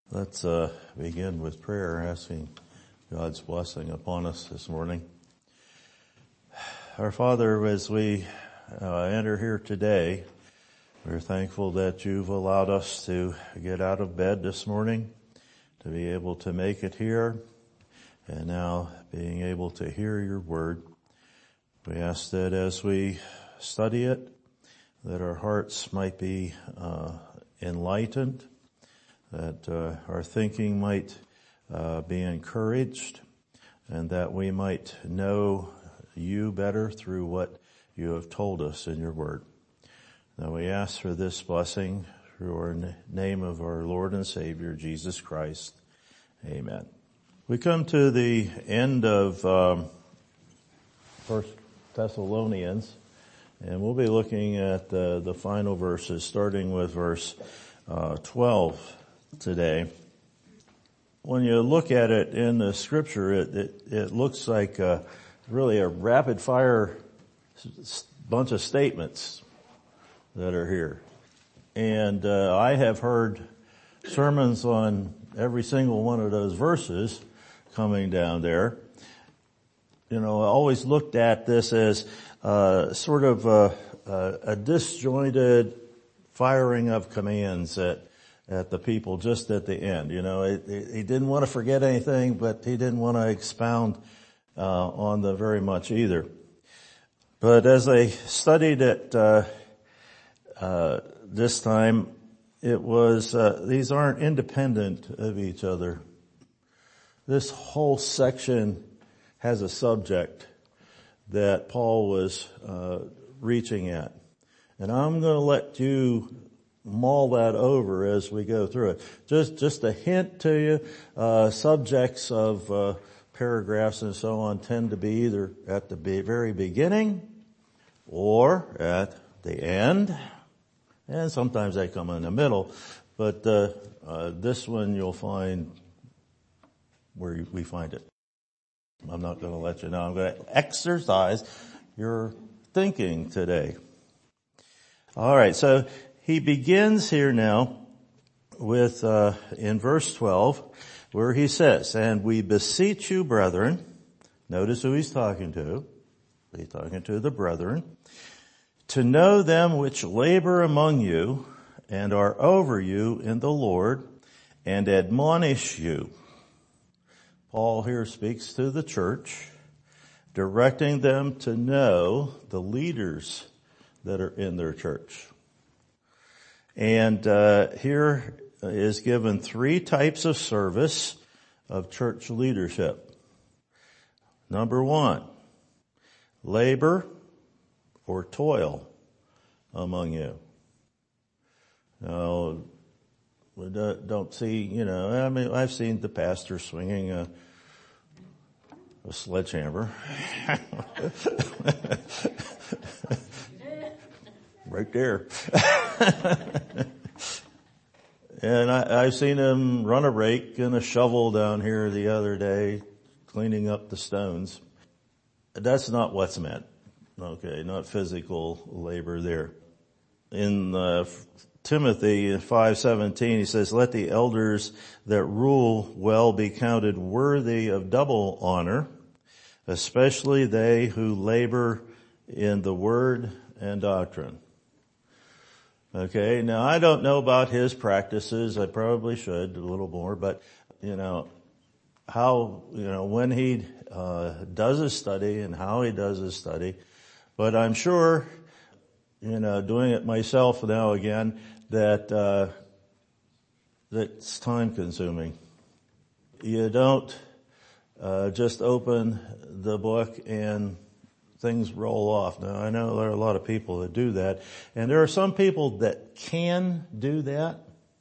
Let's begin with prayer, asking God's blessing upon us this morning. Our Father, as we enter here today, we're thankful that you've allowed us to get out of bed this morning, to be able to make it here, and now being able to hear your word. We ask that as we study it, that our hearts might be enlightened, that our thinking might be encouraged, and that we might know you better through what you have told us in your word. Now we ask for this blessing through our name of our Lord and Savior, Jesus Christ. Amen. We come to the end of 1 Thessalonians, and we'll be looking at the final verses, starting with verse 12 today. When you look at it in the scripture, it looks like really a rapid fire bunch of statements that are here. And I have heard sermons on every single one of those verses coming down there. You know, I always looked at this as sort of a disjointed firing of commands at the people just at the end. You know, he didn't want to forget anything, but he didn't want to expound on them very much either. But as I studied it this time, it was these aren't independent of each other. This whole section has a subject that Paul was reaching at. And I'm going to let you mull that over as we go through it. Just a hint to you, subjects of paragraphs and so on tend to be either at the very beginning or at the end, and sometimes they come in the middle. But this one you'll find where we find it. I'm not going to let you know. I'm going to exercise your thinking today. All right, so he begins here now with, in verse 12, where he says, "And we beseech you, brethren," notice who he's talking to. He's talking to the brethren, "to know them which labor among you and are over you in the Lord and admonish you." Paul here speaks to the church, directing them to know the leaders that are in their church. And here is given three types of service of church leadership. Number one, labor or toil among you. Now, we don't see, you know, I mean, I've seen the pastor swinging a sledgehammer. Right there. And I've seen him run a rake and a shovel down here the other day, cleaning up the stones. That's not what's meant. Okay, not physical labor there. In Timothy 5:17, he says, "Let the elders that rule well be counted worthy of double honor, especially they who labor in the word and doctrine." Okay, now I don't know about his practices. I probably should a little more, but you know, how, you know, when he does his study and how he does his study. But I'm sure, you know, doing it myself now again, that that's time consuming. You don't just open the book and things roll off. Now, I know there are a lot of people that do that, and there are some people that can do that,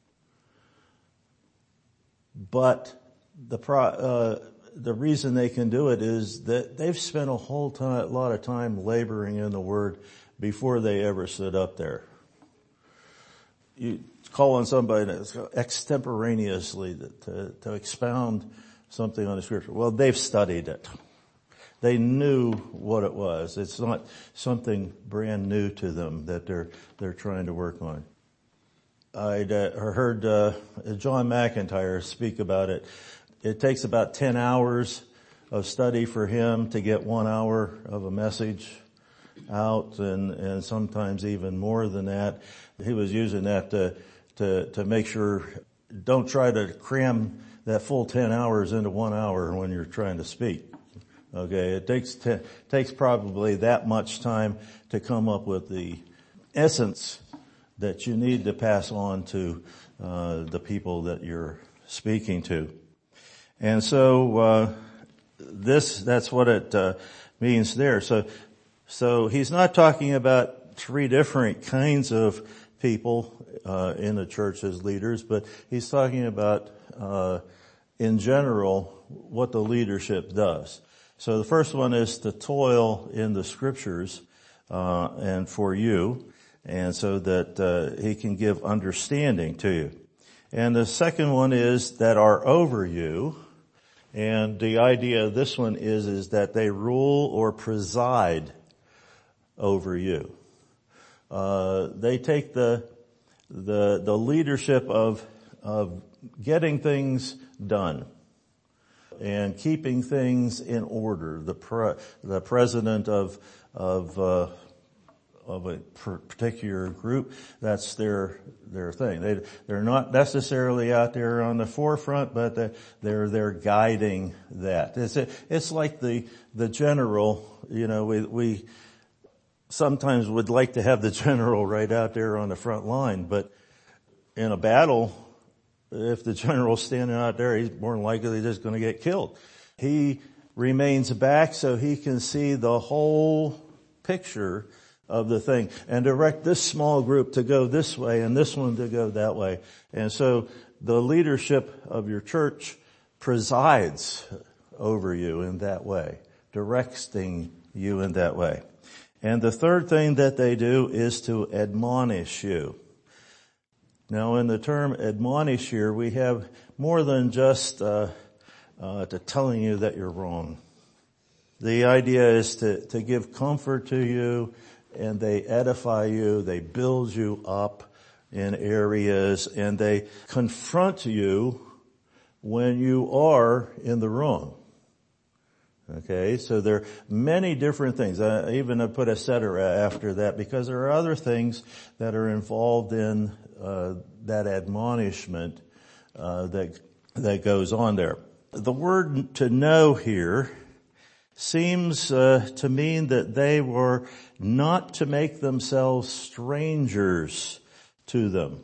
but the reason they can do it is that they've spent a lot of time laboring in the Word before they ever stood up there. You call on somebody that's extemporaneously to expound something on the Scripture. Well, they've studied it. They knew what it was. It's not something brand new to them that they're trying to work on. I'd heard John McIntyre speak about it. It takes about 10 hours of study for him to get 1 hour of a message out, and sometimes even more than that. He was using that to make sure, don't try to cram that full 10 hours into 1 hour when you're trying to speak. Okay, it takes probably that much time to come up with the essence that you need to pass on to the people that you're speaking to. And so that's what it means there. So he's not talking about three different kinds of people in the church as leaders, but he's talking about in general what the leadership does. So the first one is to toil in the scriptures and for you, and so that he can give understanding to you. And the second one is that are over you, and the idea of this one is that they rule or preside over you. They take the leadership of getting things done and keeping things in order. The president of a particular group, that's their thing. They're not necessarily out there on the forefront, but they're guiding that. It's like the general, we sometimes would like to have the general right out there on the front line, but in a battle, if the general's standing out there, he's more than likely just going to get killed. He remains back so he can see the whole picture of the thing and direct this small group to go this way and this one to go that way. And so the leadership of your church presides over you in that way, directing you in that way. And the third thing that they do is to admonish you. Now, in the term admonish here, we have more than just to telling you that you're wrong. The idea is to give comfort to you, and they edify you, they build you up in areas, and they confront you when you are in the wrong. Okay, so there are many different things. I even put et cetera after that because there are other things that are involved in that admonishment that goes on there. The word to know here seems to mean that they were not to make themselves strangers to them.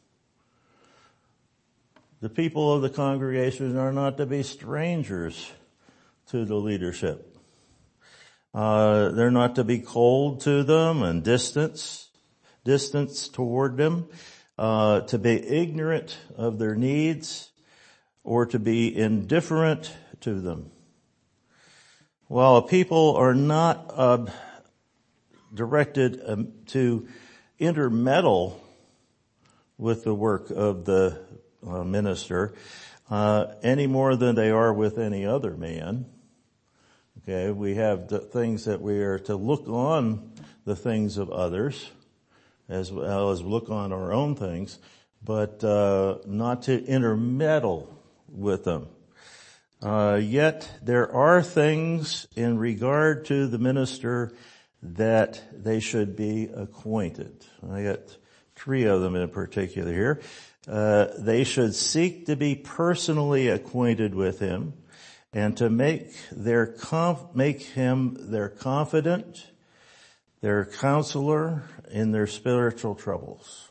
The people of the congregation are not to be strangers to the leadership. They're not to be cold to them and distance toward them, to be ignorant of their needs or to be indifferent to them. While people are not directed to intermeddle with the work of the minister any more than they are with any other man. Okay, we have the things that we are to look on the things of others as well as look on our own things, but not to intermeddle with them. Yet there are things in regard to the minister that they should be acquainted. I got 3 of them in particular here. They should seek to be personally acquainted with him and to make him their confidant, their counselor in their spiritual troubles.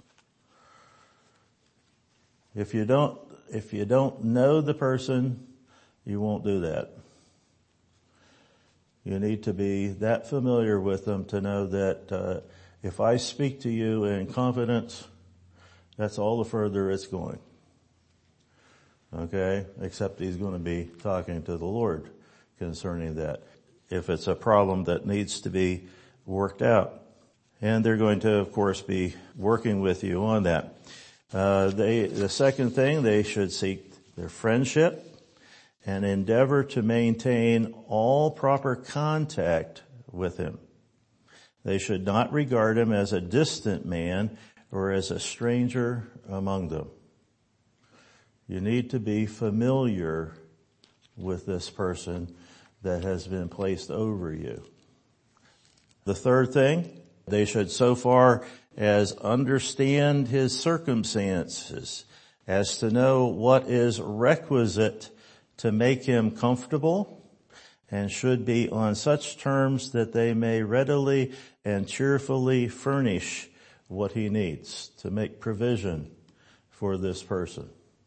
If you don't know the person, you won't do that. You need to be that familiar with them to know that if I speak to you in confidence, that's all the further it's going. Okay? Except he's going to be talking to the Lord concerning that. If it's a problem that needs to be worked out. And they're going to, of course, be working with you on that. The second thing, they should seek their friendship and endeavor to maintain all proper contact with him. They should not regard him as a distant man or as a stranger among them. You need to be familiar with this person that has been placed over you. The third thing, they should so far as understand his circumstances, as to know what is requisite to make him comfortable, and should be on such terms that they may readily and cheerfully furnish what he needs to make provision for this person.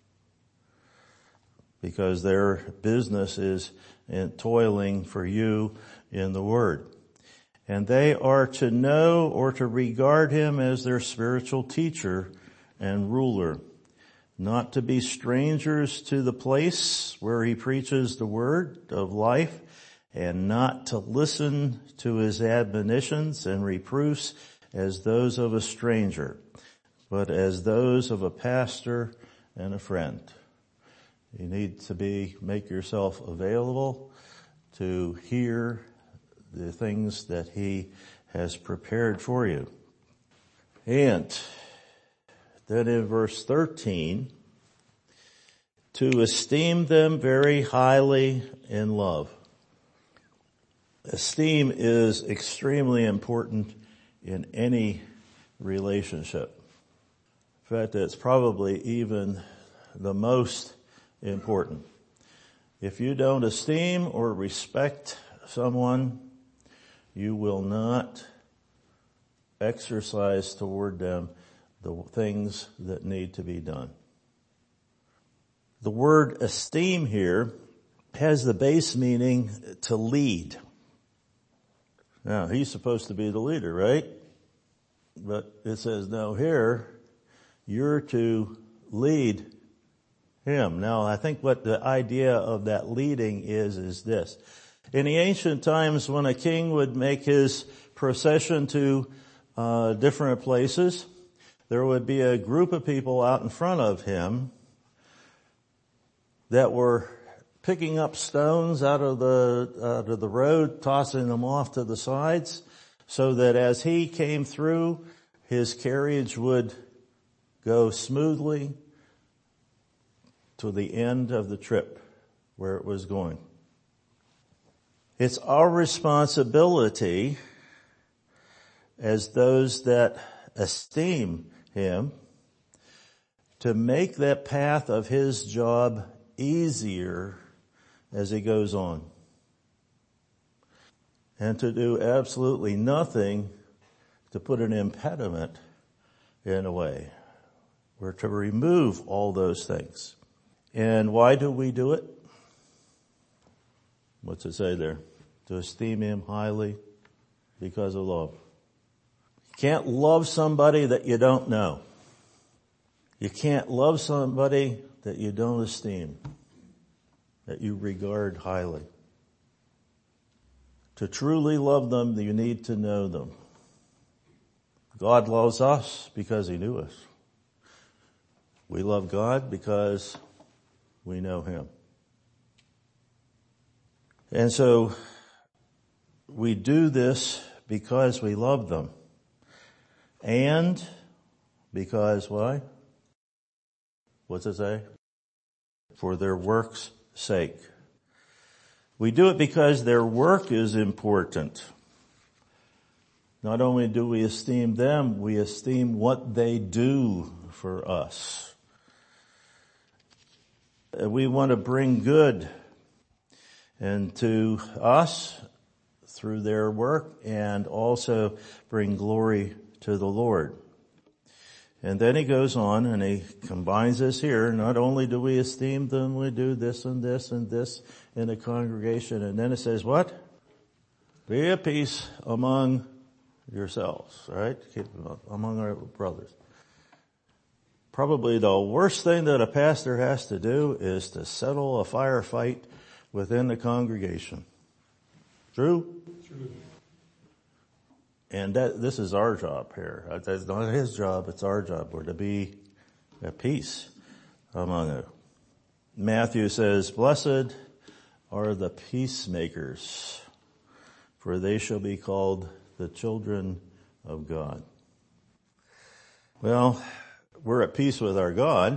Because their business is in toiling for you in the Word. And they are to know or to regard him as their spiritual teacher and ruler, not to be strangers to the place where he preaches the word of life, and not to listen to his admonitions and reproofs as those of a stranger, but as those of a pastor and a friend. You need to make yourself available to hear the things that he has prepared for you. And then in verse 13, to esteem them very highly in love. Esteem is extremely important in any relationship. In fact, it's probably even the most important. If you don't esteem or respect someone, you will not exercise toward them the things that need to be done. The word esteem here has the base meaning to lead. Now, he's supposed to be the leader, right? But it says, no, here, you're to lead him. Now, I think what the idea of that leading is this. In the ancient times, when a king would make his procession to different places, there would be a group of people out in front of him that were picking up stones out of the road, tossing them off to the sides, so that as he came through, his carriage would go smoothly to the end of the trip where it was going. It's our responsibility as those that esteem him to make that path of his job easier as he goes on, and to do absolutely nothing to put an impediment in a way. We're to remove all those things. And why do we do it? What's it say there? To esteem him highly because of love. You can't love somebody that you don't know. You can't love somebody that you don't esteem, that you regard highly. To truly love them, you need to know them. God loves us because he knew us. We love God because we know him. And so we do this because we love them. And because why? What's it say? For their work's sake. We do it because their work is important. Not only do we esteem them, we esteem what they do for us. We want to bring good and to us through their work, and also bring glory to the Lord. And then he goes on and he combines this here. Not only do we esteem them, we do this and this and this in the congregation. And then it says what? Be at peace among yourselves, right? Among our brothers. Probably the worst thing that a pastor has to do is to settle a firefight within the congregation. True? True. And this is our job here. It's not his job, it's our job. We're to be at peace among them. Matthew says, blessed are the peacemakers, for they shall be called the children of God. Well, we're at peace with our God.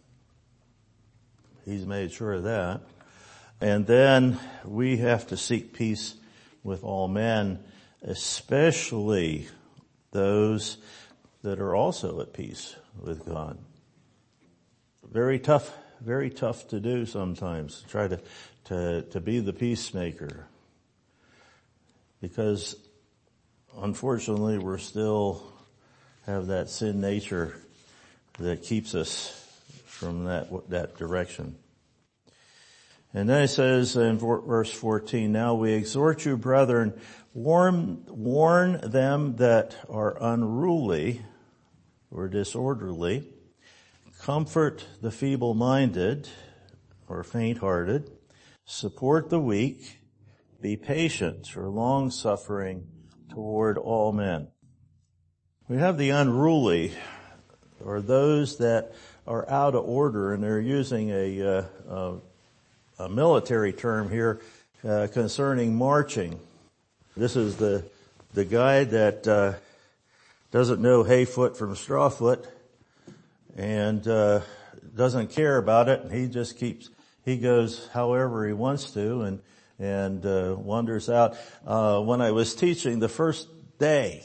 He's made sure of that. And then we have to seek peace with all men, especially those that are also at peace with God. Very tough to do sometimes, to try to be the peacemaker. Because unfortunately we're still have that sin nature that keeps us from that direction. And then it says in verse 14, now we exhort you, brethren, warn them that are unruly or disorderly, comfort the feeble-minded or faint-hearted, support the weak, be patient or long-suffering toward all men. We have the unruly, or those that are out of order, and they're using a military term here concerning marching. This is the guy that doesn't know hayfoot from strawfoot and doesn't care about it. He goes however he wants to and wanders out. When I was teaching the first day,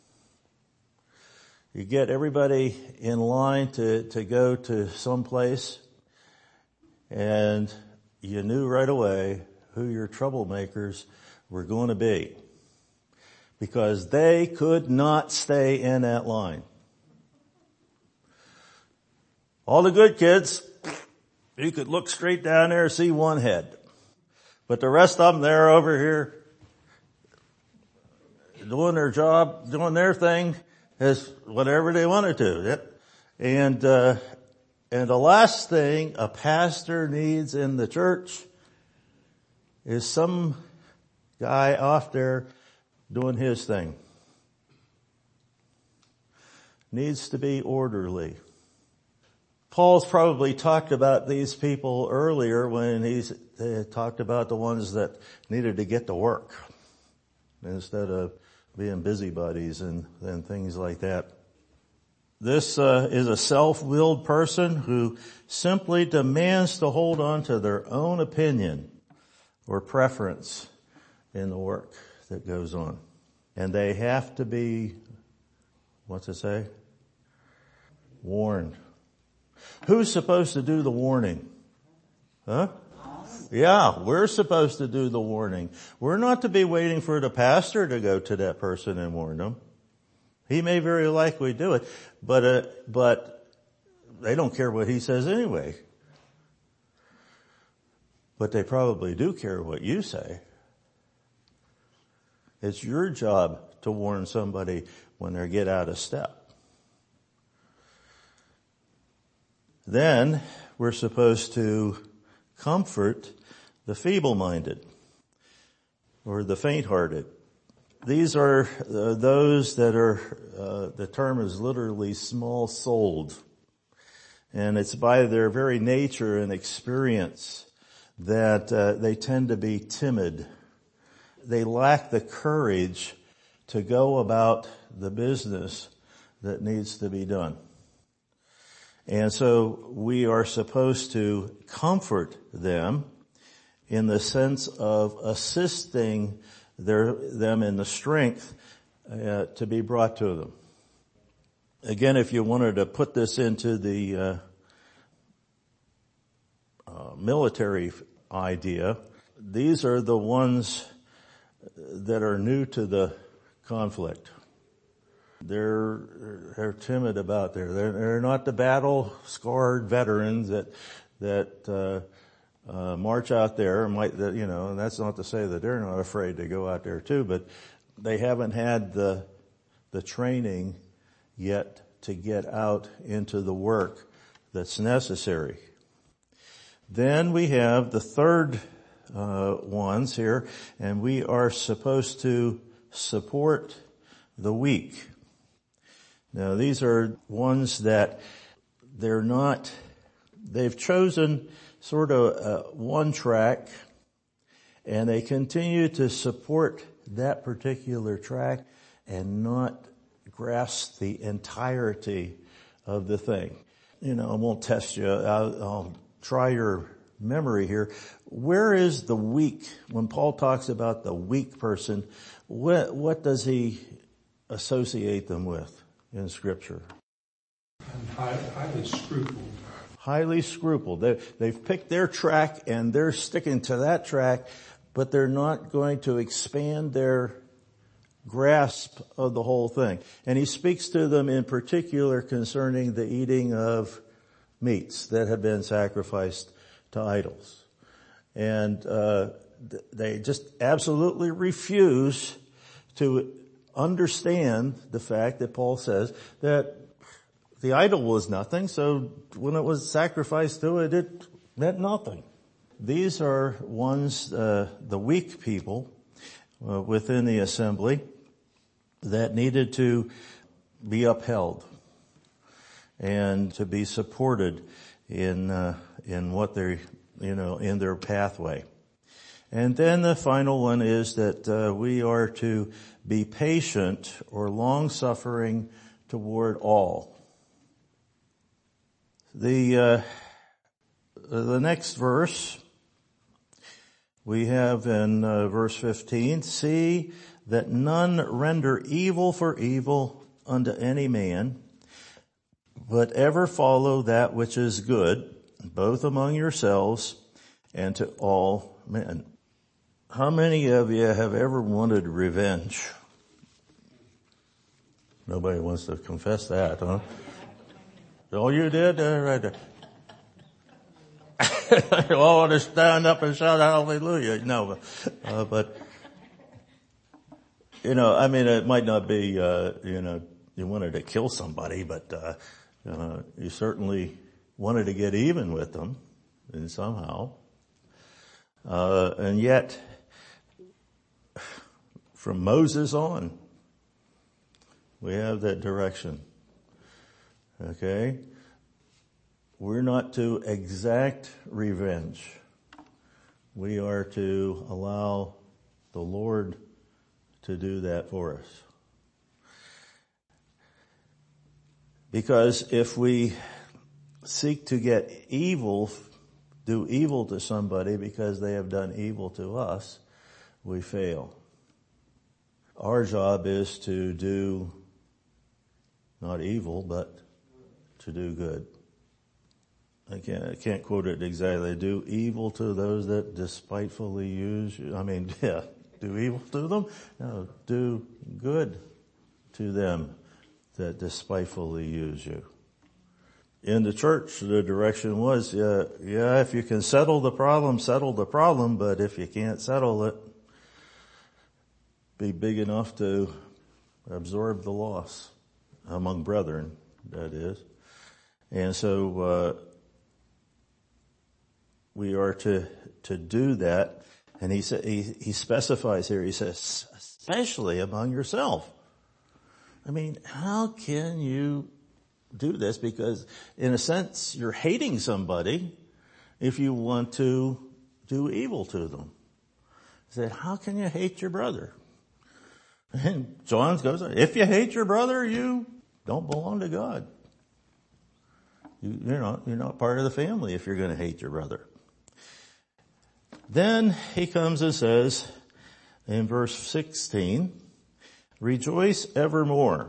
you get everybody in line to go to some place, and you knew right away who your troublemakers were going to be, because they could not stay in that line. All the good kids, you could look straight down there and see one head. But the rest of them, they're over here doing their job, doing their thing as whatever they wanted to. And the last thing a pastor needs in the church is some guy off there doing his thing. Needs to be orderly. Paul's probably talked about these people earlier when he talked about the ones that needed to get to work instead of being busybodies and things like that. This is a self-willed person who simply demands to hold on to their own opinion or preference in the work that goes on. And they have to be, what's it say? Warned. Who's supposed to do the warning? Huh? Yeah, we're supposed to do the warning. We're not to be waiting for the pastor to go to that person and warn them. He may very likely do it, but they don't care what he says anyway. But they probably do care what you say. It's your job to warn somebody when they get out of step. Then we're supposed to comfort the feeble-minded or the faint-hearted. These are those that are, the term is literally small-souled. And it's by their very nature and experience that they tend to be timid. They lack the courage to go about the business that needs to be done. And so we are supposed to comfort them in the sense of assisting them in the strength to be brought to them. Again, if you wanted to put this into the military idea, these are the ones that are new to the conflict. They're timid about there. They're not the battle-scarred veterans that march out there. And that's not to say that they're not afraid to go out there too, but they haven't had the training yet to get out into the work that's necessary. Then we have the third ones here, and we are supposed to support the weak. Now these are ones that they've chosen sort of one track, and they continue to support that particular track and not grasp the entirety of the thing. I won't test you. I'll try your memory here. Where is the weak? When Paul talks about the weak person, what does he associate them with in Scripture? Highly scrupled. Highly scrupled. They've picked their track and they're sticking to that track, but they're not going to expand their grasp of the whole thing. And he speaks to them in particular concerning the eating of meats that have been sacrificed to idols. And they just absolutely refuse to understand the fact that Paul says that the idol was nothing, so when it was sacrificed to it, it meant nothing. These are ones, the weak people within the assembly that needed to be upheld and to be supported in what they're, in their pathway. And then the final one is that we are to be patient or long-suffering toward all. The next verse we have in verse 15, see that none render evil for evil unto any man, but ever follow that which is good, both among yourselves and to all men. How many of you have ever wanted revenge? Nobody wants to confess that, huh? Oh, you did? Right there. You all want to stand up and shout hallelujah. No, but it might not be, you wanted to kill somebody, but, you certainly wanted to get even with them and somehow. And yet, from Moses on, we have that direction. Okay? We're not to exact revenge. We are to allow the Lord to do that for us. Because if we seek to get evil, do evil to somebody because they have done evil to us, we fail. Our job is to do not evil, but to do good. I can't quote it exactly. Do evil to those that despitefully use you. Do evil to them? No, do good to them that despitefully use you. In the church, the direction was, if you can settle the problem, but if you can't settle it, be big enough to absorb the loss among brethren, that is. And so, we are to do that. And he specifies here, he says, especially among yourself. How can you do this? Because in a sense, you're hating somebody if you want to do evil to them. He said, how can you hate your brother? And John goes, if you hate your brother, you don't belong to God. You're not part of the family if you're going to hate your brother. Then he comes and says in verse 16, rejoice evermore.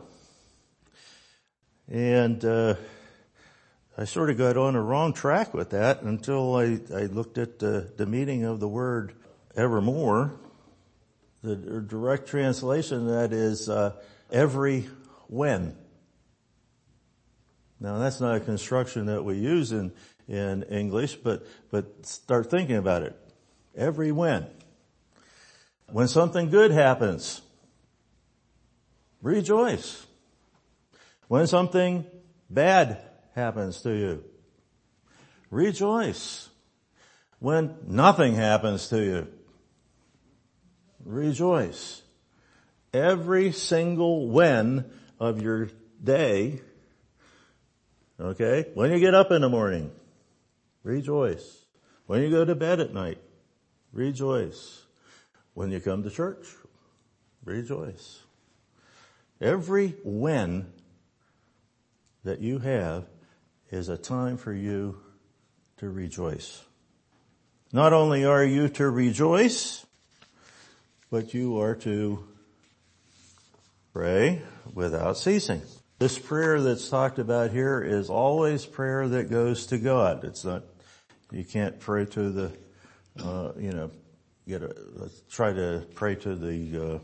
And I sort of got on a wrong track with that until I looked at the meaning of the word evermore. The direct translation of that is every when. Now that's not a construction that we use in English, but start thinking about it. Every when. When something good happens, rejoice. When something bad happens to you, rejoice. When nothing happens to you, rejoice. Every single when of your day, okay? When you get up in the morning, rejoice. When you go to bed at night, rejoice. When you come to church, rejoice. Every when that you have is a time for you to rejoice. Not only are you to rejoice, but you are to pray without ceasing. This prayer that's talked about here is always prayer that goes to God. It's not, you can't pray to the, try to pray to the,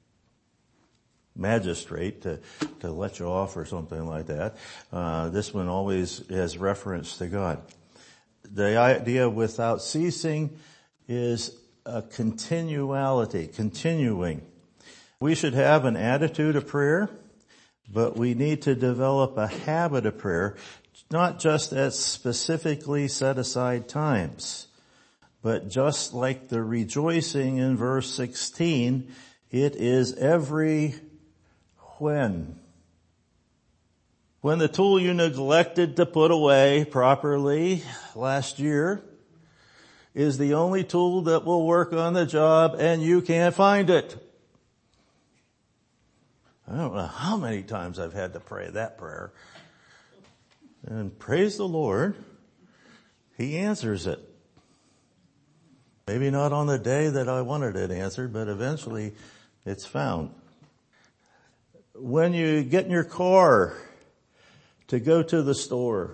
magistrate to let you off or something like that. This one always has reference to God. The idea without ceasing is a continuality, continuing. We should have an attitude of prayer, but we need to develop a habit of prayer, not just at specifically set aside times, but just like the rejoicing in verse 16, it is every when. When the tool you neglected to put away properly last year is the only tool that will work on the job and you can't find it. I don't know how many times I've had to pray that prayer. And praise the Lord, He answers it. Maybe not on the day that I wanted it answered, but eventually it's found. When you get in your car to go to the store,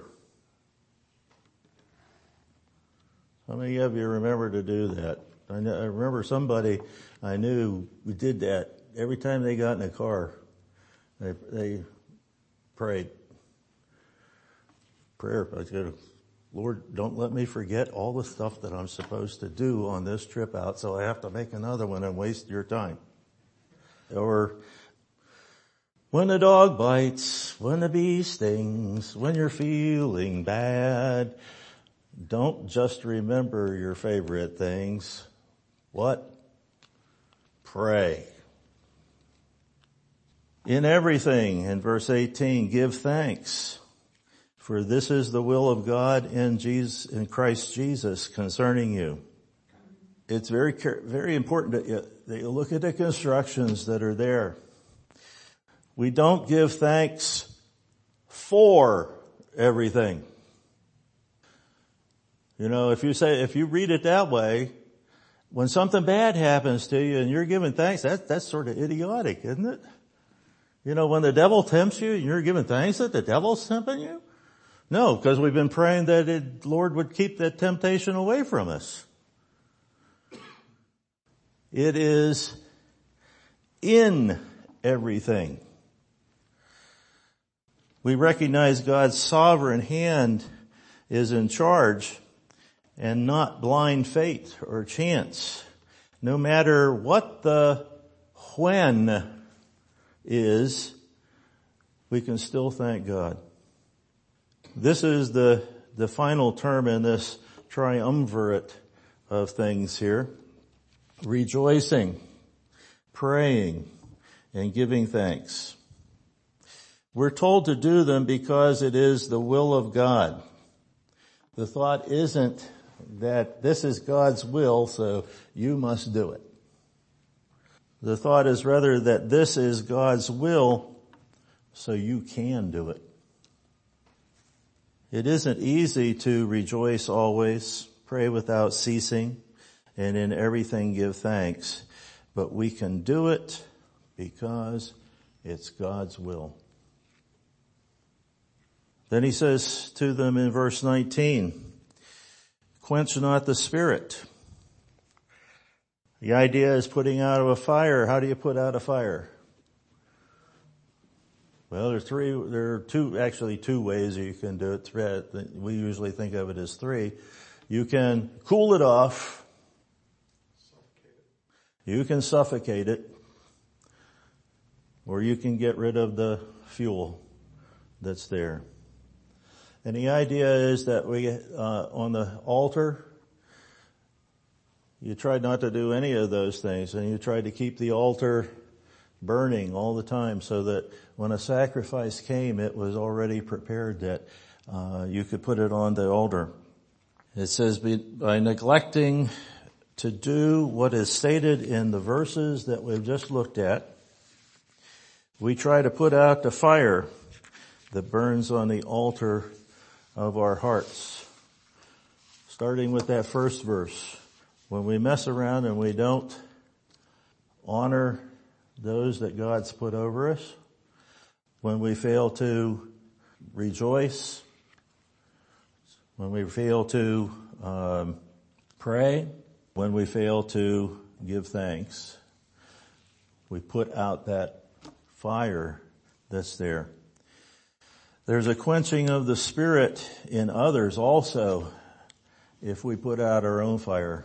how many of you remember to do that? I remember somebody I knew who did that. Every time they got in a car, they prayed. Prayer. I go, Lord, don't let me forget all the stuff that I'm supposed to do on this trip out, so I have to make another one and waste your time. Or when the dog bites, when the bee stings, when you're feeling bad, don't just remember your favorite things. What? Pray. In everything, in verse 18, give thanks, for this is the will of God in Christ Jesus concerning you. It's very, very important that you look at the constructions that are there. We don't give thanks for everything. You know, if you read it that way, when something bad happens to you and you're giving thanks, that's sort of idiotic, isn't it? You know, when the devil tempts you and you're giving thanks that the devil's tempting you? No, because we've been praying that the Lord would keep that temptation away from us. It is in everything. We recognize God's sovereign hand is in charge and not blind fate or chance. No matter what the when is, we can still thank God. This is the final term in this triumvirate of things here. Rejoicing, praying, and giving thanks. We're told to do them because it is the will of God. The thought isn't that this is God's will, so you must do it. The thought is rather that this is God's will, so you can do it. It isn't easy to rejoice always, pray without ceasing, and in everything give thanks, but we can do it because it's God's will. Then he says to them in verse 19, quench not the spirit. The idea is putting out a fire. How do you put out a fire? Well, there are two ways you can do it. We usually think of it as three. You can cool it off. You can suffocate it. Or you can get rid of the fuel that's there. And the idea is that we, on the altar, you tried not to do any of those things, and you tried to keep the altar burning all the time so that when a sacrifice came, it was already prepared that you could put it on the altar. It says, by neglecting to do what is stated in the verses that we've just looked at, we try to put out the fire that burns on the altar of our hearts. Starting with that first verse. When we mess around and we don't honor those that God's put over us, when we fail to rejoice, when we fail to pray, when we fail to give thanks, we put out that fire that's there. There's a quenching of the Spirit in others also if we put out our own fire.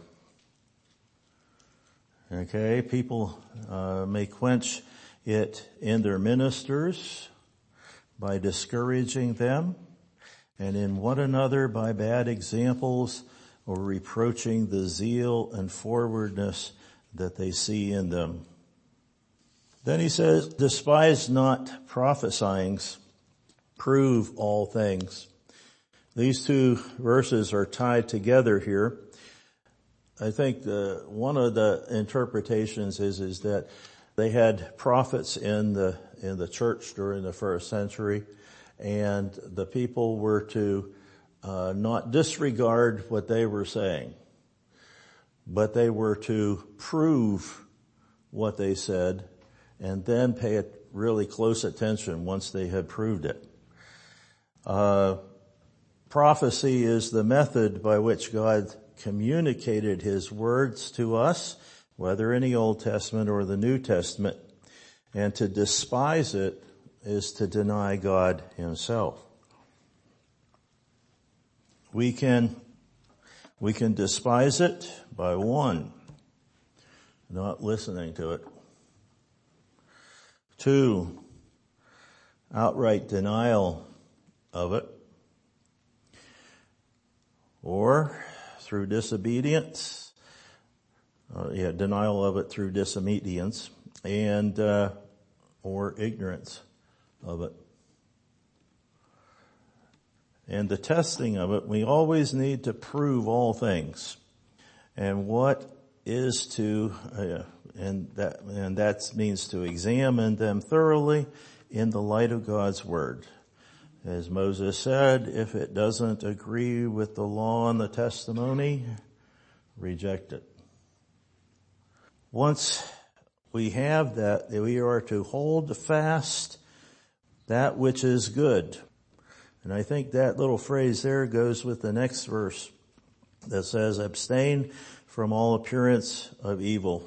Okay, people may quench it in their ministers by discouraging them, and in one another by bad examples or reproaching the zeal and forwardness that they see in them. Then he says, despise not prophesying, prove all things. These two verses are tied together here. I think one of the interpretations is that they had prophets in the church during the first century, and the people were to not disregard what they were saying, but they were to prove what they said and then pay really close attention once they had proved it. Prophecy is the method by which God communicated his words to us, whether in the Old Testament or the New Testament. And to despise it is to deny God himself. We can despise it by one, not listening to it. Two, outright denial of it. Or through disobedience, denial of it through disobedience, and or ignorance of it. And the testing of it, we always need to prove all things. And what is to, and that means to examine them thoroughly in the light of God's word. As Moses said, if it doesn't agree with the law and the testimony, reject it. Once we have that, we are to hold fast that which is good. And I think that little phrase there goes with the next verse that says, abstain from all appearance of evil.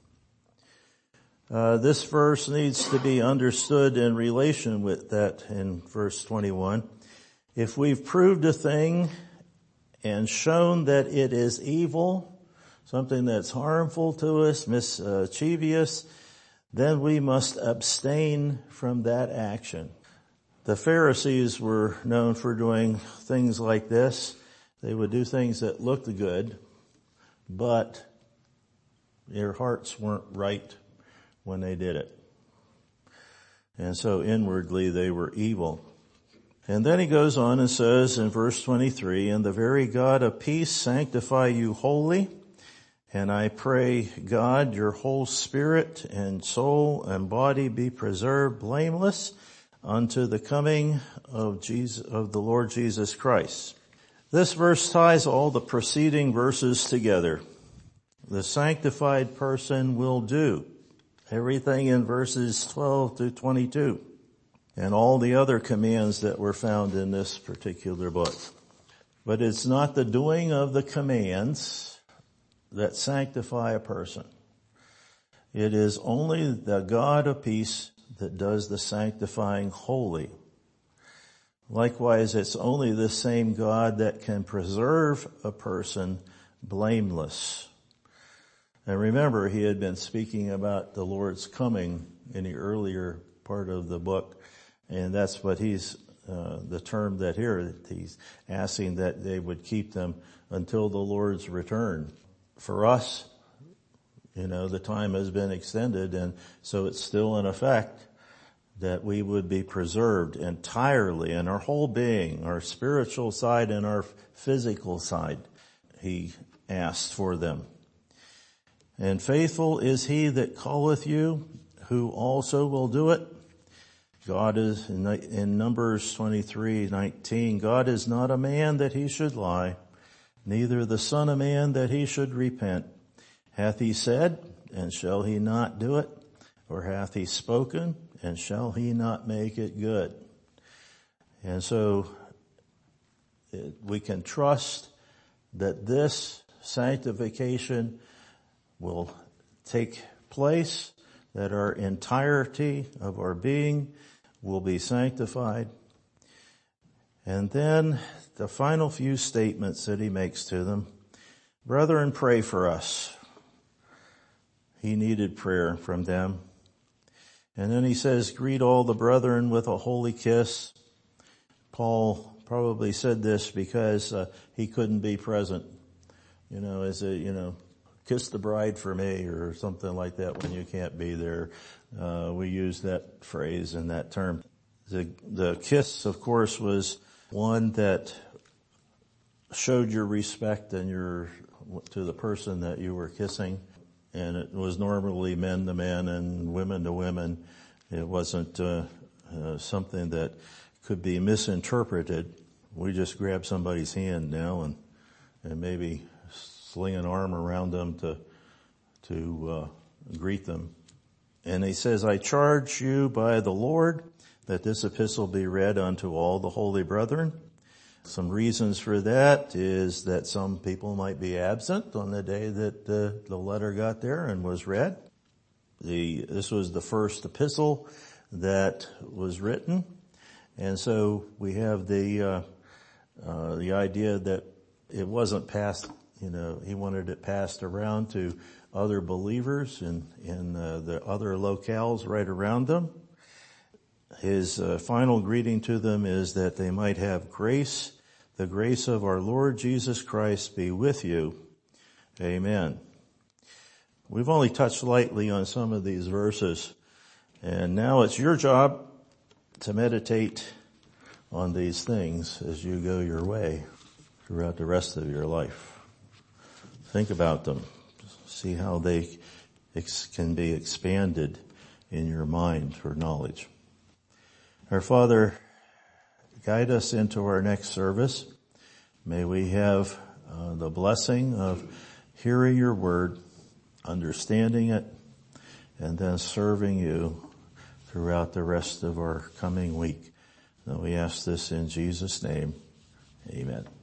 This verse needs to be understood in relation with that in verse 21. If we've proved a thing and shown that it is evil, something that's harmful to us, mischievous, then we must abstain from that action. The Pharisees were known for doing things like this. They would do things that looked good, but their hearts weren't right when they did it. And so inwardly they were evil. And then he goes on and says in verse 23, and the very God of peace sanctify you wholly. And I pray, God, your whole spirit and soul and body be preserved blameless unto the coming of the Lord Jesus Christ. This verse ties all the preceding verses together. The sanctified person will do everything in verses 12 to 22 and all the other commands that were found in this particular book. But it's not the doing of the commands that sanctify a person. It is only the God of peace that does the sanctifying wholly. Likewise, it's only the same God that can preserve a person blameless. And remember, he had been speaking about the Lord's coming in the earlier part of the book, and that's what the term that here, he's asking that they would keep them until the Lord's return. For us, the time has been extended, and so it's still in effect that we would be preserved entirely in our whole being, our spiritual side and our physical side. He asked for them. And faithful is he that calleth you, who also will do it. God is, in Numbers 23:19, God is not a man that he should lie, neither the son of man that he should repent. Hath he said, and shall he not do it? Or hath he spoken, and shall he not make it good? And so we can trust that this sanctification will take place, that our entirety of our being will be sanctified. And then the final few statements that he makes to them. Brethren, pray for us. He needed prayer from them. And then he says, greet all the brethren with a holy kiss. Paul probably said this because he couldn't be present. Kiss the bride for me or something like that when you can't be there. We use that phrase and that term. The kiss, of course, was one that showed your respect and to the person that you were kissing. And it was normally men to men and women to women. It wasn't something that could be misinterpreted. We just grab somebody's hand now and maybe sling an arm around them to greet them. And he says, I charge you by the Lord that this epistle be read unto all the holy brethren. Some reasons for that is that some people might be absent on the day that the letter got there and was read. This was the first epistle that was written. And so we have the idea that it wasn't passed, he wanted it passed around to other believers in the other locales right around them. His final greeting to them is that they might have grace. The grace of our Lord Jesus Christ be with you. Amen. We've only touched lightly on some of these verses, and now it's your job to meditate on these things as you go your way throughout the rest of your life. Think about them. See how they can be expanded in your mind for knowledge. Our Father, guide us into our next service. May we have the blessing of hearing your word, understanding it, and then serving you throughout the rest of our coming week. And we ask this in Jesus' name. Amen.